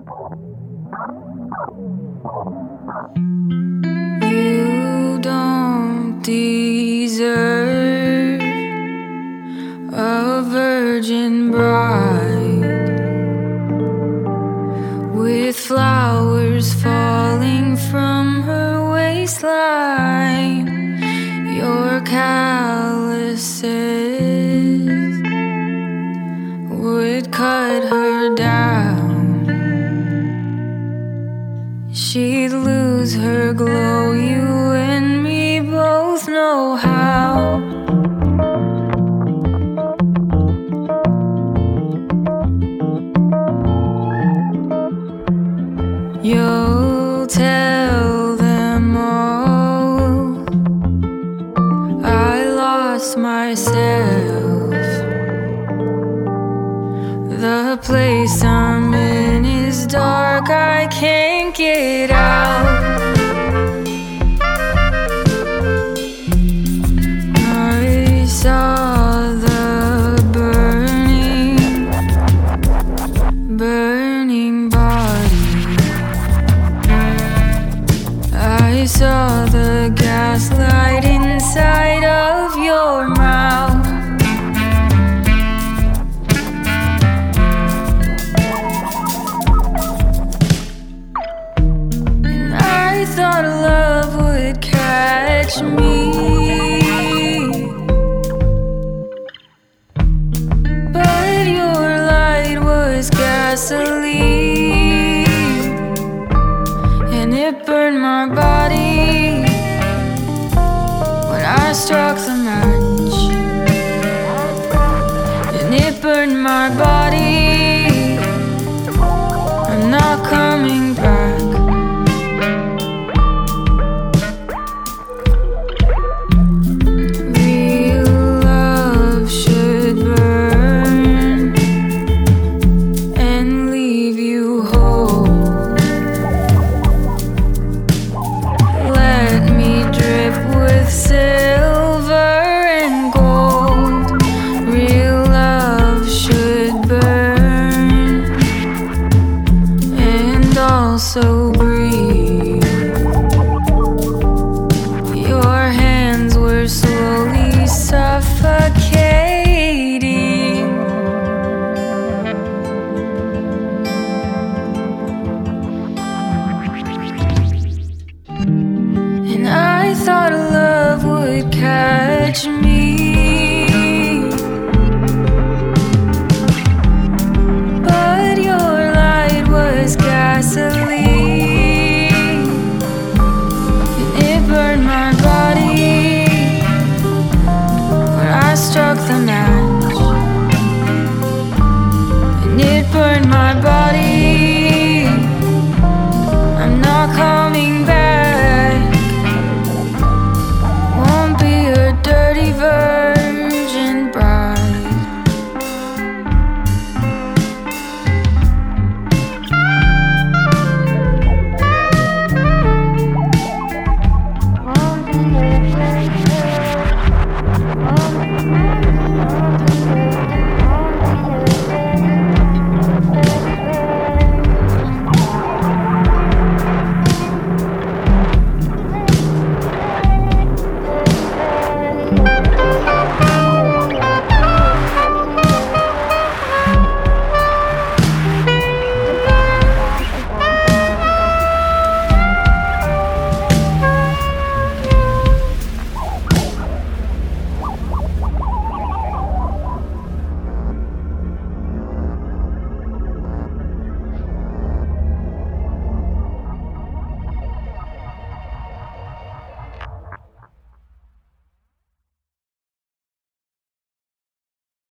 You don't deserve a virgin bride with flowers falling from her waistline. Your calluses would cut her down. She'd lose her glow, you and me both know how. You'll tell them all I lost myself. The place I'm in is dark, I can't get out. I saw the burning body. I saw the gaslight inside of your mouth. I thought love would catch me, but your light was gasoline, and it burned my body when I struck the match, and it burned my body. I'm not coming back. So breathe. Your hands were slowly suffocating. And I thought love would catch me,